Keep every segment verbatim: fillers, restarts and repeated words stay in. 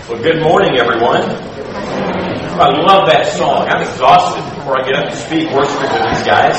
Well, good morning, everyone. I love that song. I'm exhausted before I get up to speak worshiping with these guys.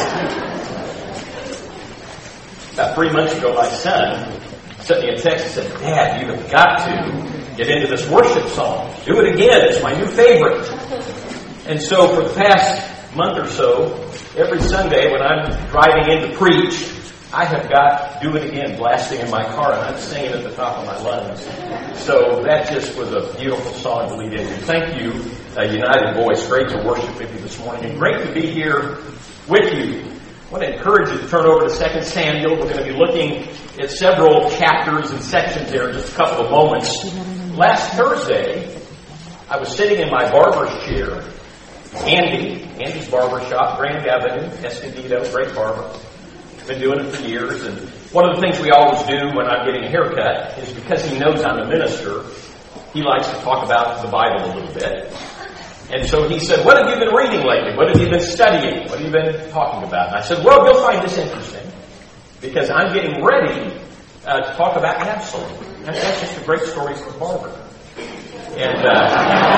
About three months ago, my son sent me a text and said, "Dad, you have got to get into this worship song. Do it again. It's my new favorite." And so for the past month or so, every Sunday when I'm driving in to preach, I have got "Do It Again" blasting in my car, and I'm singing at the top of my lungs. So that just was a beautiful song to lead into. Thank you, uh, United Voice. Great to worship with you this morning, and great to be here with you. I want to encourage you to turn over to Second Samuel. We're going to be looking at several chapters and sections there in just a couple of moments. Last Thursday, I was sitting in my barber's chair. Andy, Andy's Barber Shop, Grand Avenue, Escondido, great barber. Been doing it for years, and one of the things we always do when I'm getting a haircut is because he knows I'm a minister, he likes to talk about the Bible a little bit. And so he said, "What have you been reading lately? What have you been studying? What have you been talking about?" And I said, "Well, you'll find this interesting, because I'm getting ready uh, to talk about Absalom." And that's just a great story for a barber. And, uh,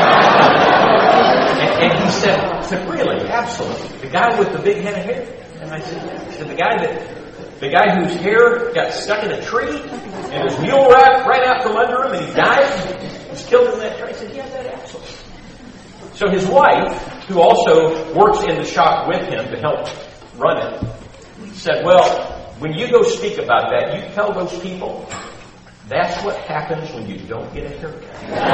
and, and he said, I said, "Really, Absalom? The guy with the big head of hair?" And I said, yeah. He said, the guy that, the guy whose hair got stuck in a tree, and his mule ran, ran out from under him, and he died, he was killed in that tree. I said, yeah, that Absalom. So his wife, who also works in the shop with him to help run it, said, "Well, when you go speak about that, you tell those people, that's what happens when you don't get a haircut."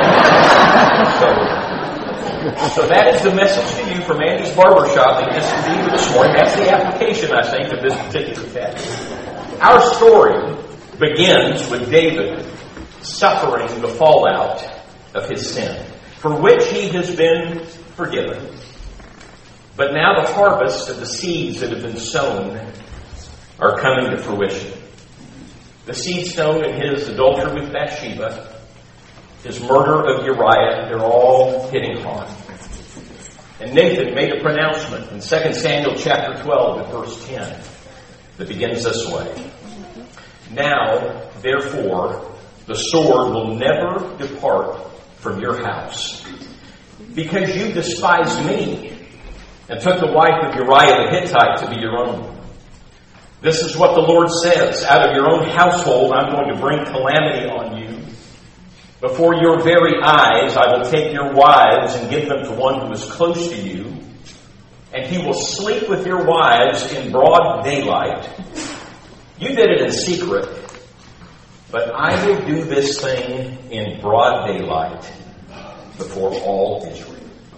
so, so that is the message to you from Andy's Barbershop in Escondido this morning. That's the application, I think, of this particular text. Our story begins with David suffering the fallout of his sin, for which he has been forgiven. But now the harvest of the seeds that have been sown are coming to fruition. The seed sown in his adultery with Bathsheba, his murder of Uriah, they're all hitting hard. And Nathan made a pronouncement in Second Samuel chapter twelve at verse ten that begins this way. "Now, therefore, the sword will never depart from your house, because you despised me and took the wife of Uriah the Hittite to be your own. This is what the Lord says, out of your own household I'm going to bring calamity on you. Before your very eyes I will take your wives and give them to one who is close to you, and he will sleep with your wives in broad daylight. You did it in secret, but I will do this thing in broad daylight before all Israel."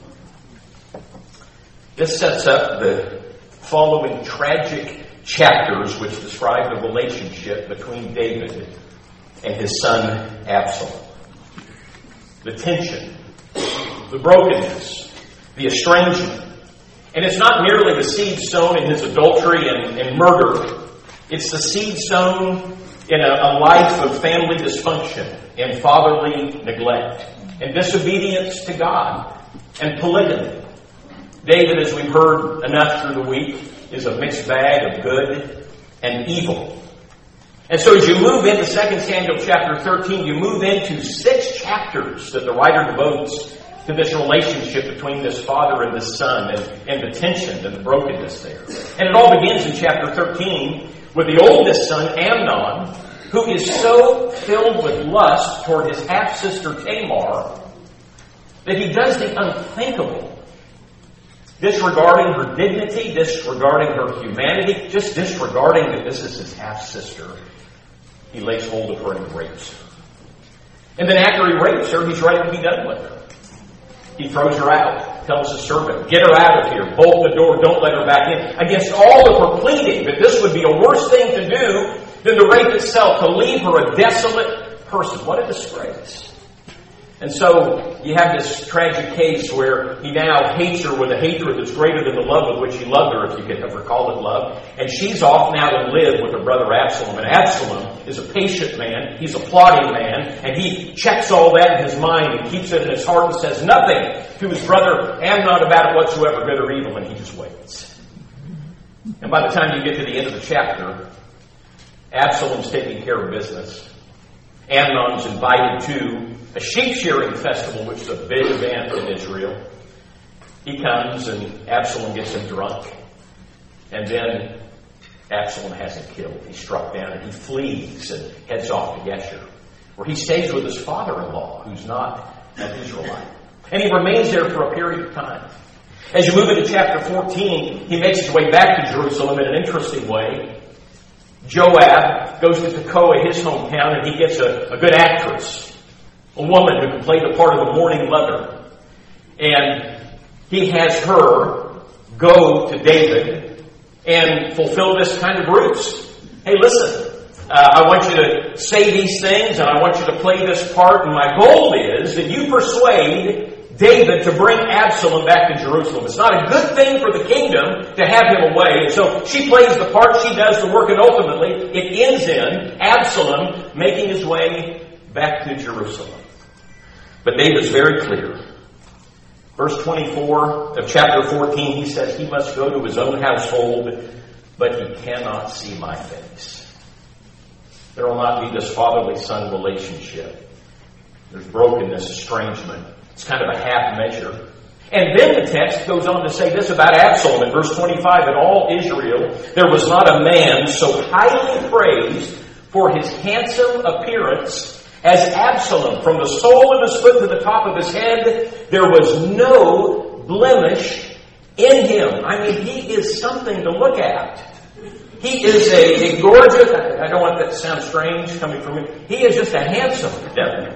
This sets up the following tragic chapters which describe the relationship between David and his son Absalom. The tension, the brokenness, the estrangement. And it's not merely the seed sown in his adultery and, and murder. It's the seed sown in a, a life of family dysfunction and fatherly neglect and disobedience to God and polygamy. David, as we've heard enough through the week, is a mixed bag of good and evil. And so as you move into Second Samuel chapter thirteen, you move into six chapters that the writer devotes to this relationship between this father and this son, and, and the tension and the brokenness there. And it all begins in chapter thirteen with the oldest son, Amnon, who is so filled with lust toward his half-sister Tamar that he does the unthinkable. Disregarding her dignity, disregarding her humanity, just disregarding that this is his half-sister, he lays hold of her and rapes her. And then after he rapes her, he's ready to be done with her. He throws her out, tells the servant, "Get her out of here, bolt the door, don't let her back in." Against all of her pleading that this would be a worse thing to do than the rape itself, to leave her a desolate person. What a disgrace. And so you have this tragic case where he now hates her with a hatred that's greater than the love with which he loved her, if you could ever call it love. And she's off now to live with her brother Absalom. And Absalom is a patient man. He's a plotting man. And he checks all that in his mind and keeps it in his heart and says nothing to his brother Amnon about it whatsoever, good or evil. And he just waits. And by the time you get to the end of the chapter, Absalom's taking care of business. Amnon's invited to a sheep-shearing festival, which is a big event in Israel. He comes, and Absalom gets him drunk. And then Absalom has him killed. He's struck down, and he flees and heads off to Geshur, where he stays with his father-in-law, who's not an Israelite. And he remains there for a period of time. As you move into chapter fourteen, he makes his way back to Jerusalem in an interesting way. Joab goes to Tekoa, his hometown, and he gets a, a good actress, a woman who can play the part of a mourning mother. And he has her go to David and fulfill this kind of ruse. Hey, listen, uh, I want you to say these things, and I want you to play this part, and my goal is that you persuade David to bring Absalom back to Jerusalem. It's not a good thing for the kingdom to have him away. And so she plays the part, she does the work, and ultimately it ends in Absalom making his way back to Jerusalem. But David's very clear. Verse twenty-four of chapter fourteen, he says he must go to his own household, but he cannot see my face. There will not be this fatherly son relationship. There's brokenness, estrangement. It's kind of a half measure. And then the text goes on to say this about Absalom in verse twenty-five. In all Israel, there was not a man so highly praised for his handsome appearance as Absalom. From the sole of his foot to the top of his head, there was no blemish in him. I mean, he is something to look at. He is a, a gorgeous, I don't want that to sound strange coming from him. He is just a handsome devil.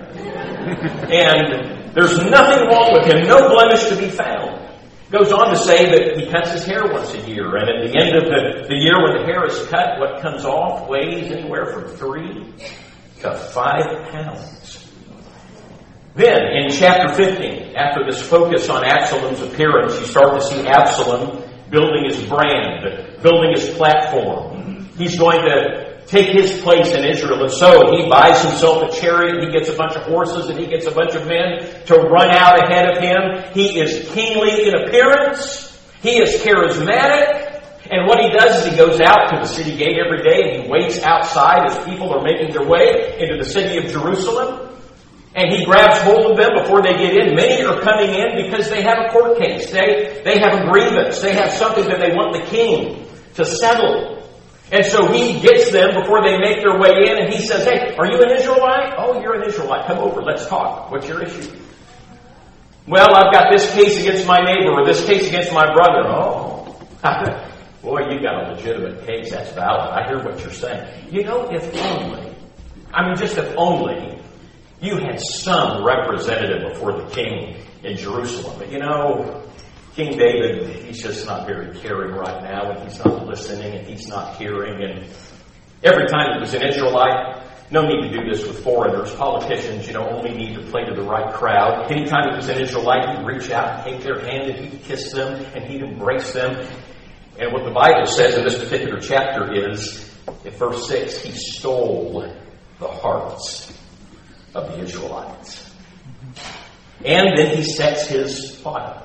And there's nothing wrong with him, no blemish to be found. Goes on to say that he cuts his hair once a year, and at the end of the, the year when the hair is cut, what comes off weighs anywhere from three to five pounds. Then, in chapter fifteen, after this focus on Absalom's appearance, you start to see Absalom building his brand, building his platform. He's going to take his place in Israel. And so he buys himself a chariot, he gets a bunch of horses, and he gets a bunch of men to run out ahead of him. He is kingly in appearance. He is charismatic. And what he does is he goes out to the city gate every day and he waits outside as people are making their way into the city of Jerusalem. And he grabs hold of them before they get in. Many are coming in because they have a court case. They, they have a grievance. They have something that they want the king to settle. And so he gets them before they make their way in, and he says, hey, are you an Israelite? Oh, you're an Israelite. Come over. Let's talk. What's your issue? Well, I've got this case against my neighbor or this case against my brother. Oh, boy, you got a legitimate case. That's valid. I hear what you're saying. You know, if only, I mean, just if only you had some representative before the king in Jerusalem. But you know, King David, he's just not very caring right now, and he's not listening, and he's not hearing. And every time it was an Israelite, no need to do this with foreigners. Politicians, you know, only need to play to the right crowd. Anytime it was an Israelite, he'd reach out and take their hand, and he'd kiss them, and he'd embrace them. And what the Bible says in this particular chapter is, in verse six, he stole the hearts of the Israelites. And then he sets his plot up.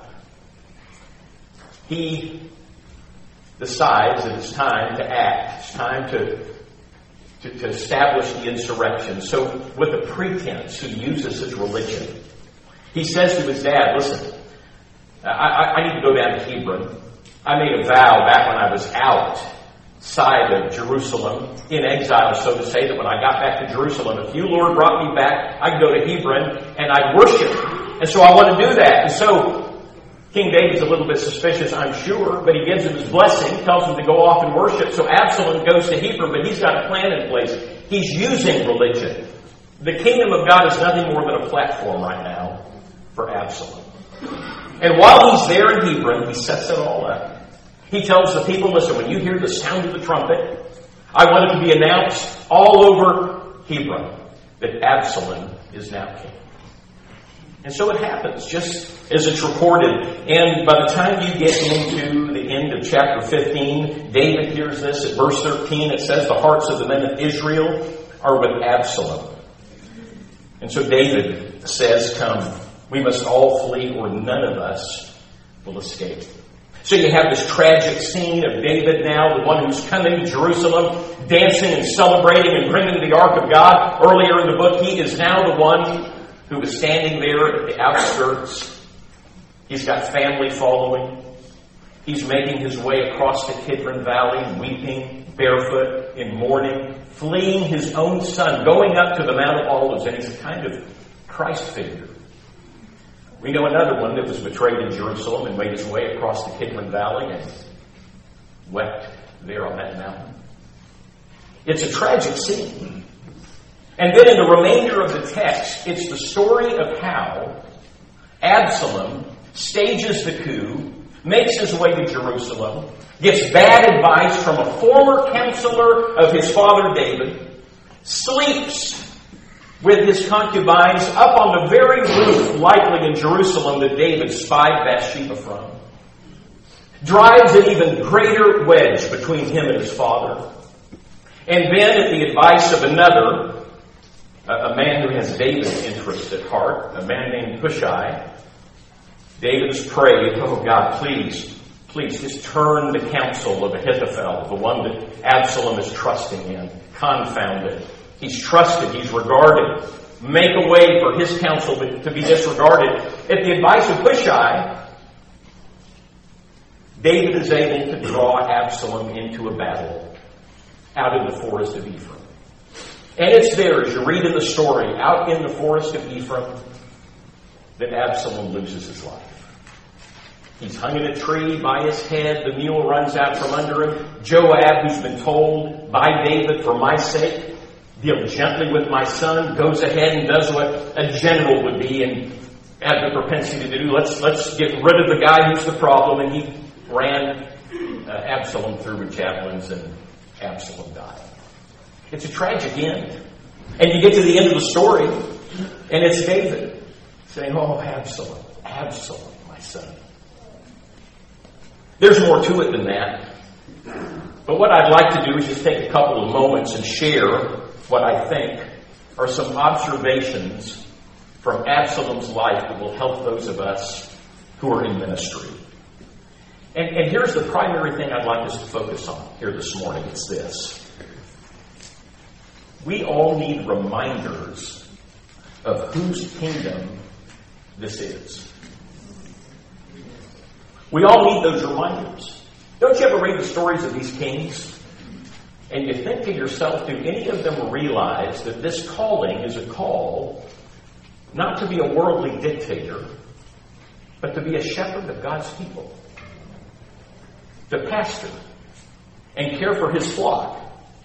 He decides that it's time to act. It's time to, to, to establish the insurrection. So with a pretense, he uses his religion. He says to his dad, listen, I, I, I need to go down to Hebron. I made a vow back when I was outside of Jerusalem, in exile, so to say, that when I got back to Jerusalem, if you, Lord, brought me back, I'd go to Hebron and I'd worship. And so I want to do that. And so King David's a little bit suspicious, I'm sure, but he gives him his blessing, tells him to go off and worship. So Absalom goes to Hebron, but he's got a plan in place. He's using religion. The kingdom of God is nothing more than a platform right now for Absalom. And while he's there in Hebron, he sets it all up. He tells the people, listen, when you hear the sound of the trumpet, I want it to be announced all over Hebron that Absalom is now king. And so it happens, just as it's recorded. And by the time you get into the end of chapter fifteen, David hears this. At verse thirteen, it says, the hearts of the men of Israel are with Absalom. And so David says, come, we must all flee, or none of us will escape. So you have this tragic scene of David now, the one who's coming to Jerusalem, dancing and celebrating and bringing the Ark of God. Earlier in the book, he is now the one who is standing there at the outskirts. He's got family following. He's making his way across the Kidron Valley, weeping, barefoot, in mourning, fleeing his own son, going up to the Mount of Olives, and he's a kind of Christ figure. We know another one that was betrayed in Jerusalem and made his way across the Kidron Valley and wept there on that mountain. It's a tragic scene. And then in the remainder of the text, it's the story of how Absalom stages the coup, makes his way to Jerusalem, gets bad advice from a former counselor of his father David, sleeps with his concubines up on the very roof, likely in Jerusalem, that David spied Bathsheba from, drives an even greater wedge between him and his father. And then, at the advice of another, a man who has David's interest at heart, a man named Hushai, David has prayed, oh God, please, please just turn the counsel of Ahithophel, the one that Absalom is trusting in, confound it. He's trusted, he's regarded. Make a way for his counsel to be disregarded. At the advice of Hushai, David is able to draw Absalom into a battle out in the forest of Ephraim. And it's there, as you read in the story, out in the forest of Ephraim, that Absalom loses his life. He's hung in a tree by his head. The mule runs out from under him. Joab, who's been told by David, for my sake, deal gently with my son, goes ahead and does what a general would be and have the propensity to do. Let's let's get rid of the guy who's the problem. And he ran uh, Absalom through with javelins, and Absalom died. It's a tragic end. And you get to the end of the story, and it's David saying, oh, Absalom, Absalom, my son. There's more to it than that. But what I'd like to do is just take a couple of moments and share what I think are some observations from Absalom's life that will help those of us who are in ministry. And, and here's the primary thing I'd like us to focus on here this morning. It's this. We all need reminders of whose kingdom this is. We all need those reminders. Don't you ever read the stories of these kings? And you think to yourself, do any of them realize that this calling is a call not to be a worldly dictator, but to be a shepherd of God's people? To pastor and care for his flock.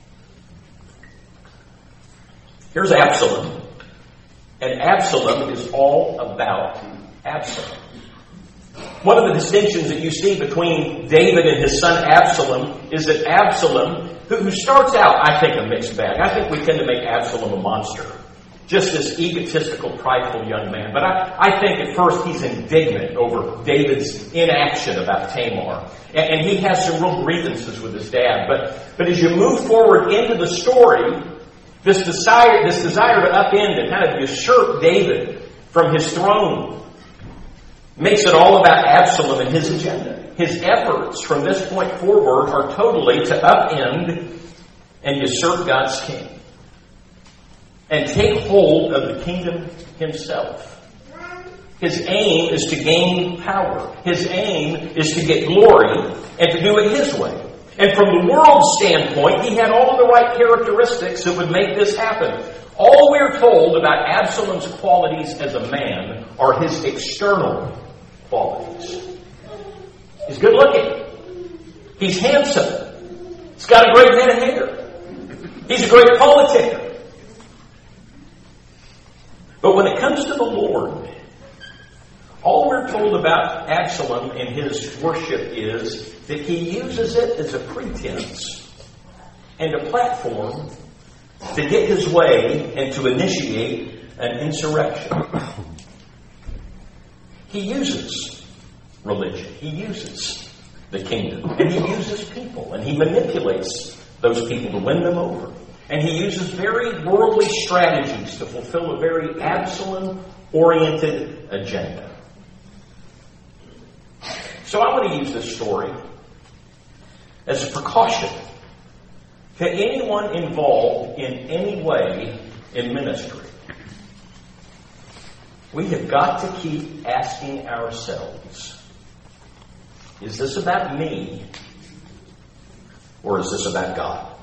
Here's Absalom. And Absalom is all about Absalom. One of the distinctions that you see between David and his son Absalom is that Absalom, who starts out, I think, a mixed bag. I think we tend to make Absalom a monster. Just this egotistical, prideful young man. But I, I think at first he's indignant over David's inaction about Tamar. And, and he has some real grievances with his dad. But, but as you move forward into the story, this desire, this desire to upend and kind of usurp David from his throne makes it all about Absalom and his agenda. His efforts from this point forward are totally to upend and usurp God's king and take hold of the kingdom himself. His aim is to gain power. His aim is to get glory and to do it his way. And from the world's standpoint, he had all of the right characteristics that would make this happen. All we're told about Absalom's qualities as a man are his external qualities. He's good looking. He's handsome. He's got a great head of hair. He's a great politician. But when it comes to the Lord, all we're told about Absalom and his worship is that he uses it as a pretense and a platform to get his way and to initiate an insurrection. He uses religion. He uses the kingdom. And he uses people. And he manipulates those people to win them over. And he uses very worldly strategies to fulfill a very Absalom-oriented agenda. So I want to use this story as a precaution to anyone involved in any way in ministry. We have got to keep asking ourselves, is this about me or is this about God?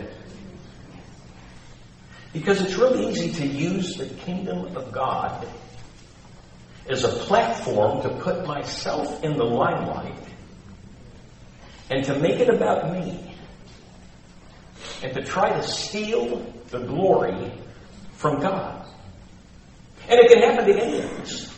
Because it's really easy to use the kingdom of God as a platform to put myself in the limelight and to make it about me and to try to steal the glory from God. And it can happen to any of us.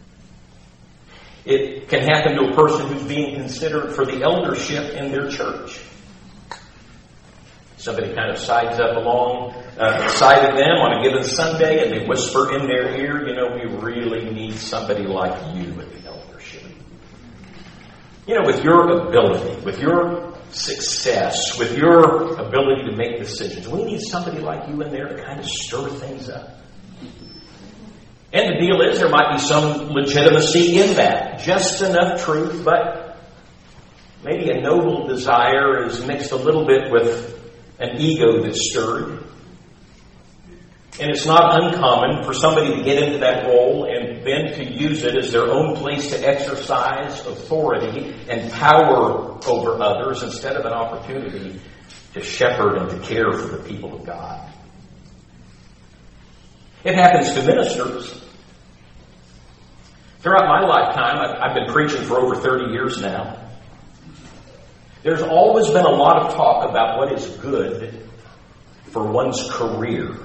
It can happen to a person who's being considered for the eldership in their church. Somebody kind of sides up along uh, side of them on a given Sunday, and they whisper in their ear, you know, we really need somebody like you at the eldership. You know, with your ability, with your success, with your ability to make decisions, we need somebody like you in there to kind of stir things up. And the deal is, there might be some legitimacy in that. Just enough truth, but maybe a noble desire is mixed a little bit with an ego that's stirred. And it's not uncommon for somebody to get into that role and then to use it as their own place to exercise authority and power over others instead of an opportunity to shepherd and to care for the people of God. It happens to ministers. Throughout my lifetime, I've been preaching for over thirty years now. There's always been a lot of talk about what is good for one's career.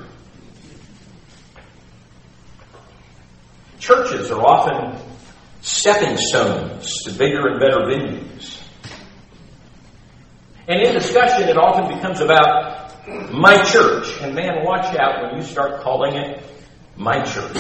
Churches are often stepping stones to bigger and better venues. And in discussion, it often becomes about my church. And man, watch out when you start calling it my church.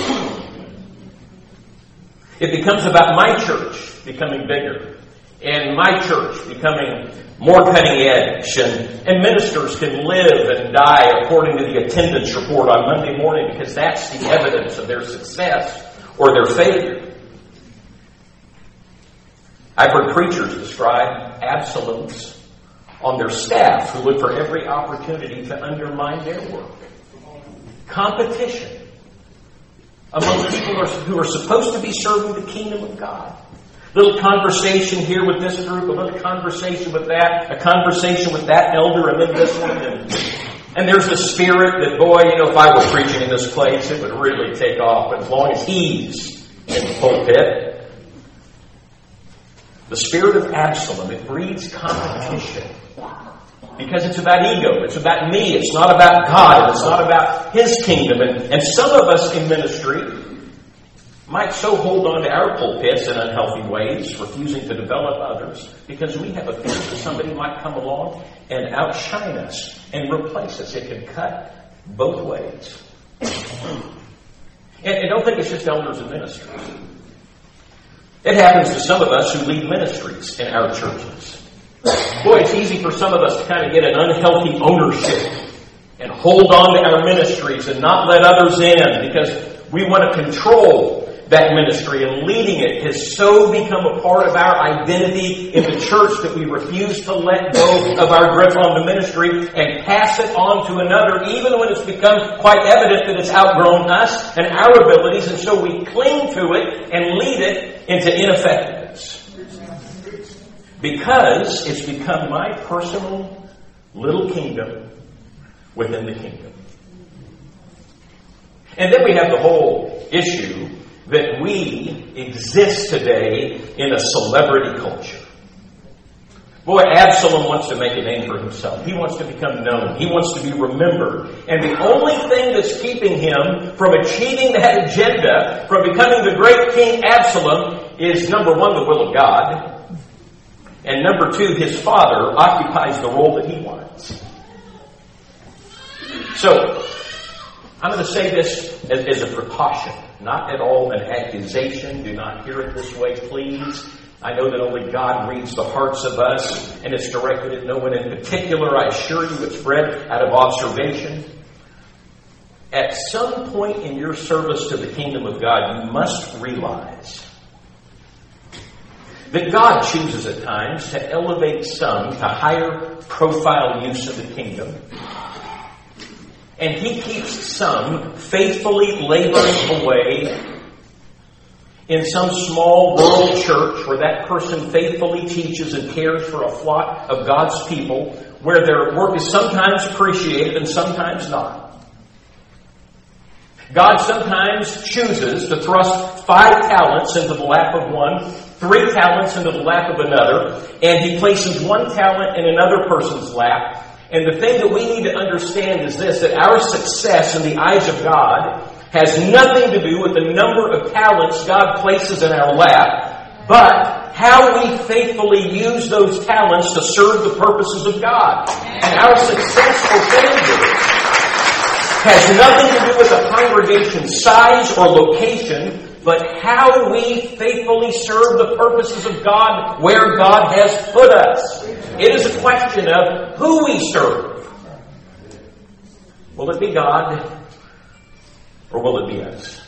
It becomes about my church becoming bigger and my church becoming more cutting edge, and, and ministers can live and die according to the attendance report on Monday morning because that's the evidence of their success or their failure. I've heard preachers describe Absaloms on their staff who look for every opportunity to undermine their work. Competition among people who are supposed to be serving the kingdom of God. A little conversation here with this group, a little conversation with that, a conversation with that elder, and then this one. And, and there's the spirit that, boy, you know, if I were preaching in this place, it would really take off. But as long as he's in the pulpit, the spirit of Absalom, it breeds competition. Because it's about ego. It's about me. It's not about God. And it's not about His kingdom. And, and some of us in ministry might so hold on to our pulpits in unhealthy ways, refusing to develop others, because we have a fear that somebody might come along and outshine us and replace us. It can cut both ways. And, and don't think it's just elders and ministers. It happens to some of us who lead ministries in our churches. Boy, it's easy for some of us to kind of get an unhealthy ownership and hold on to our ministries and not let others in because we want to control that ministry, and leading it has so become a part of our identity in the church that we refuse to let go of our grip on the ministry and pass it on to another, even when it's become quite evident that it's outgrown us and our abilities, and so we cling to it and lead it into ineffectiveness. Because it's become my personal little kingdom within the kingdom. And then we have the whole issue that we exist today in a celebrity culture. Boy, Absalom wants to make a name for himself. He wants to become known. He wants to be remembered. And the only thing that's keeping him from achieving that agenda, from becoming the great King Absalom, is number one, the will of God. And number two, his father occupies the role that he wants. So, I'm going to say this as, as a precaution, not at all an accusation. Do not hear it this way, please. I know that only God reads the hearts of us, and it's directed at no one in particular. I assure you it's bred out of observation. At some point in your service to the kingdom of God, you must realize that God chooses at times to elevate some to higher profile use of the kingdom. And He keeps some faithfully laboring away in some small rural church where that person faithfully teaches and cares for a flock of God's people, where their work is sometimes appreciated and sometimes not. God sometimes chooses to thrust five talents into the lap of one, three talents into the lap of another, and He places one talent in another person's lap. And the thing that we need to understand is this, that our success in the eyes of God has nothing to do with the number of talents God places in our lap, but how we faithfully use those talents to serve the purposes of God. And our successful failure has nothing to do with the congregation's size or location, but how we faithfully serve the purposes of God where God has put us. It is a question of who we serve. Will it be God, or will it be us?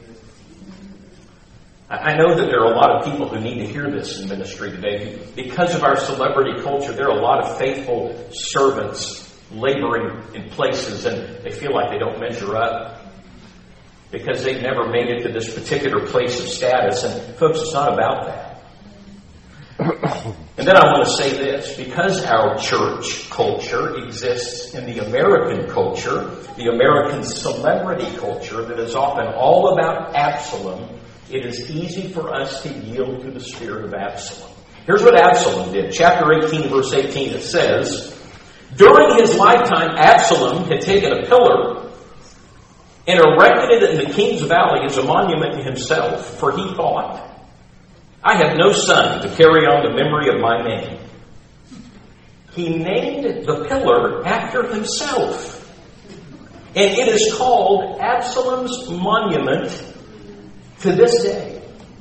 I know that there are a lot of people who need to hear this in ministry today. Because of our celebrity culture, there are a lot of faithful servants laboring in places, and they feel like they don't measure up because they've never made it to this particular place of status. And folks, it's not about that. And then I want to say this, because our church culture exists in the American culture, the American celebrity culture that is often all about Absalom, it is easy for us to yield to the spirit of Absalom. Here's what Absalom did. Chapter eighteen, verse eighteen, it says, during his lifetime, Absalom had taken a pillar and erected it in the King's Valley as a monument to himself, for he thought, I have no son to carry on the memory of my name. He named the pillar after himself, and it is called Absalom's monument to this day.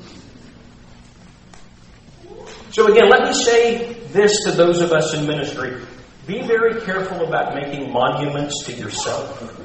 So again, let me say this to those of us in ministry. Be very careful about making monuments to yourself.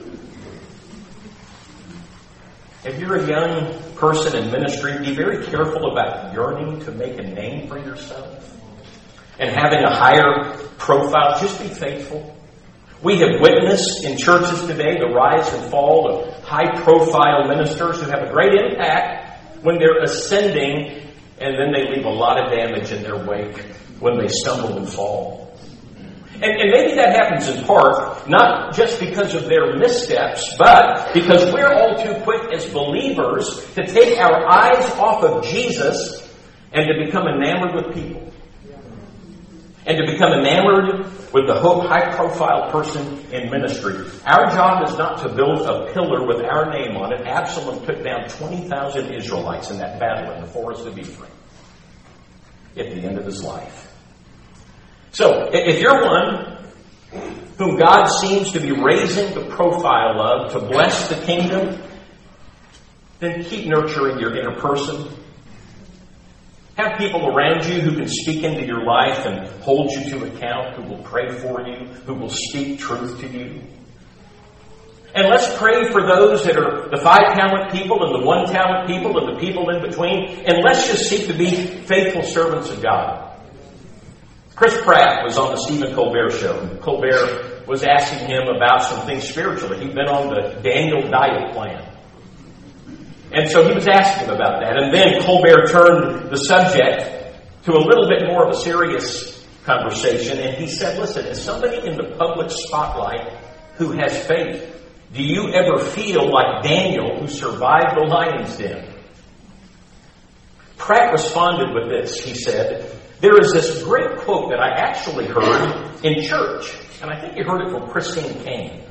If you're a young person in ministry, be very careful about yearning to make a name for yourself and having a higher profile. Just be faithful. We have witnessed in churches today the rise and fall of high-profile ministers who have a great impact when they're ascending, and then they leave a lot of damage in their wake when they stumble and fall. And, and maybe that happens in part, not just because of their missteps, but because we're all too quick as believers to take our eyes off of Jesus and to become enamored with people. And to become enamored with the high-profile person in ministry. Our job is not to build a pillar with our name on it. Absalom took down twenty thousand Israelites in that battle in the forest of Ephraim at the end of his life. So, if you're one whom God seems to be raising the profile of to bless the kingdom, then keep nurturing your inner person. Have people around you who can speak into your life and hold you to account, who will pray for you, who will speak truth to you. And let's pray for those that are the five-talent people and the one-talent people and the people in between. And let's just seek to be faithful servants of God. Chris Pratt was on the Stephen Colbert show. Colbert was asking him about some things spiritually. He'd been on the Daniel diet plan. And so he was asking him about that. And then Colbert turned the subject to a little bit more of a serious conversation. And he said, listen, as somebody in the public spotlight who has faith, do you ever feel like Daniel who survived the lion's den? Pratt responded with this. He said, there is this great quote that I actually heard in church. And I think you heard it from Christine Kane.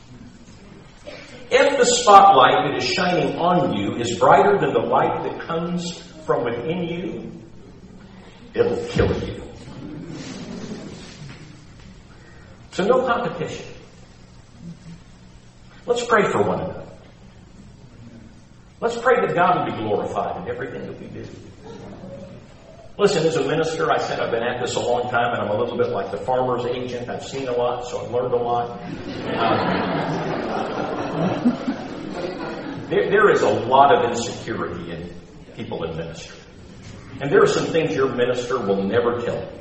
If the spotlight that is shining on you is brighter than the light that comes from within you, it'll kill you. So no competition. Let's pray for one another. Let's pray that God will be glorified in everything that we do. Listen, as a minister, I said I've been at this a long time, and I'm a little bit like the farmer's agent. I've seen a lot, so I've learned a lot. Um, there, there is a lot of insecurity in people in ministry. And there are some things your minister will never tell you.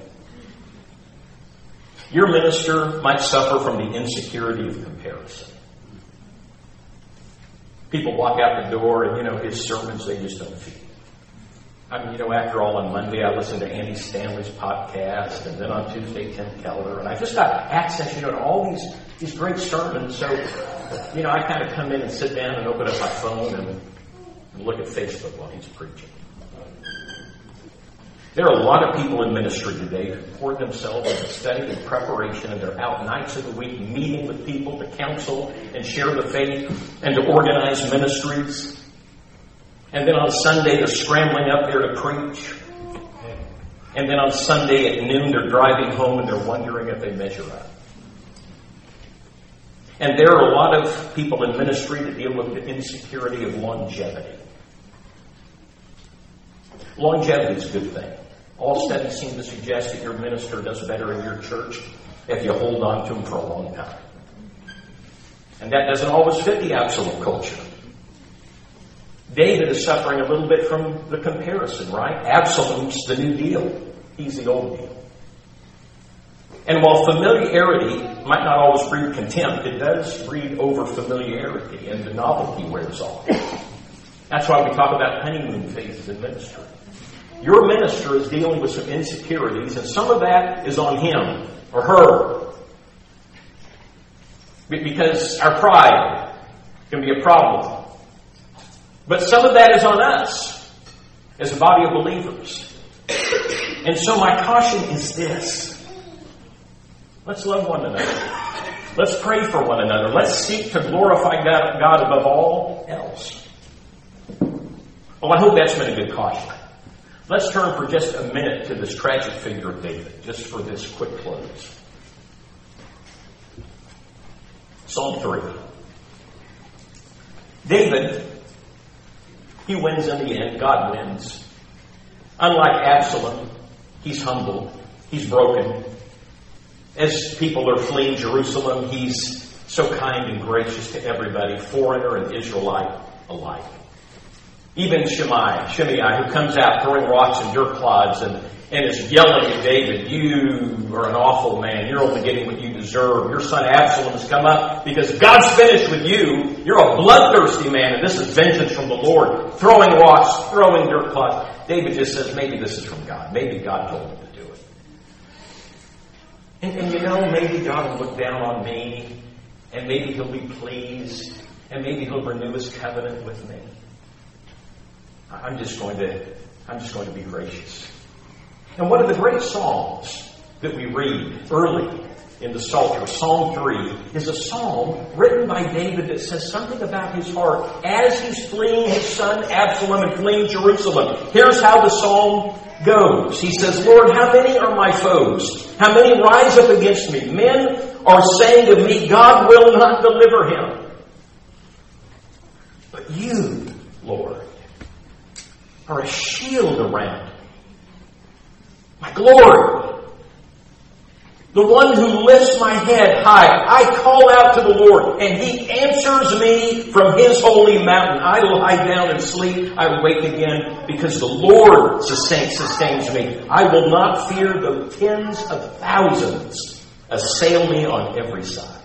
Your minister might suffer from the insecurity of comparison. People walk out the door and, you know, his sermons, they just don't fit. I mean, you know, after all, on Monday I listened to Andy Stanley's podcast, and then on Tuesday, Tim Keller, and I just got access, you know, to all these, these great sermons. So, you know, I kind of come in and sit down and open up my phone and, and look at Facebook while he's preaching. There are a lot of people in ministry today who pour themselves into study and preparation, and they're out nights of the week meeting with people to counsel and share the faith and to organize ministries. And then on Sunday, they're scrambling up there to preach. And then on Sunday at noon, they're driving home and they're wondering if they measure up. And there are a lot of people in ministry that deal with the insecurity of longevity. Longevity is a good thing. All studies seem to suggest that your minister does better in your church if you hold on to him for a long time. And that doesn't always fit the absolute culture. David is suffering a little bit from the comparison, right? Absalom's the new deal. He's the old deal. And while familiarity might not always breed contempt, it does breed over familiarity, and the novelty wears off. That's why we talk about honeymoon phases in ministry. Your minister is dealing with some insecurities, and some of that is on him or her. Because our pride can be a problem. But some of that is on us as a body of believers. And so my caution is this. Let's love one another. Let's pray for one another. Let's seek to glorify God, God above all else. Well, I hope that's been a good caution. Let's turn for just a minute to this tragic figure of David, just for this quick close. Psalm three. David, he wins in the end. God wins. Unlike Absalom, he's humble. He's broken. As people are fleeing Jerusalem, he's so kind and gracious to everybody, foreigner and Israelite alike. Even Shimei, Shimei, who comes out throwing rocks and dirt clods and, and is yelling at David, you are an awful man. You're only getting what you deserve. Your son Absalom has come up because God's finished with you. You're a bloodthirsty man, and this is vengeance from the Lord. Throwing rocks, throwing dirt clods. David just says, maybe this is from God. Maybe God told him to do it. And, and you know, maybe God will look down on me, and maybe he'll be pleased, and maybe he'll renew his covenant with me. I'm just going to, I'm just going to be gracious. And one of the great psalms that we read early in the Psalter, Psalm three, is a psalm written by David that says something about his heart as he's fleeing his son Absalom and fleeing Jerusalem. Here's how the psalm goes. He says, Lord, how many are my foes? How many rise up against me? Men are saying of me, God will not deliver him. But you, Lord, are a shield around me. My glory. The one who lifts my head high. I call out to the Lord, and he answers me from his holy mountain. I lie down and sleep. I wake again because the Lord sustains, sustains me. I will not fear though tens of thousands assail me on every side.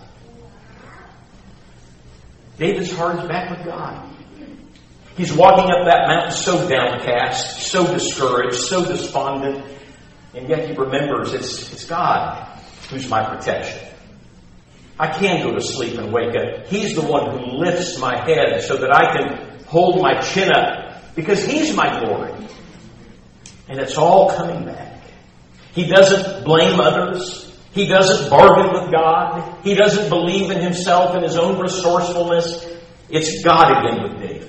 David's heart is back with God. He's walking up that mountain so downcast, so discouraged, so despondent, and yet he remembers it's, it's God who's my protection. I can go to sleep and wake up. He's the one who lifts my head so that I can hold my chin up because he's my glory. And it's all coming back. He doesn't blame others. He doesn't bargain with God. He doesn't believe in himself and his own resourcefulness. It's God again with David.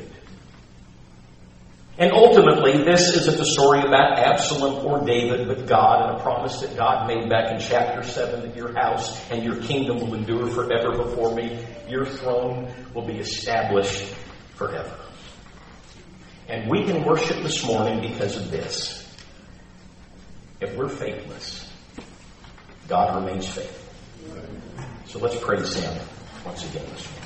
And ultimately, this isn't a story about Absalom or David, but God and a promise that God made back in chapter seven that your house and your kingdom will endure forever before me. Your throne will be established forever. And we can worship this morning because of this. If we're faithless, God remains faithful. So let's praise him once again this morning.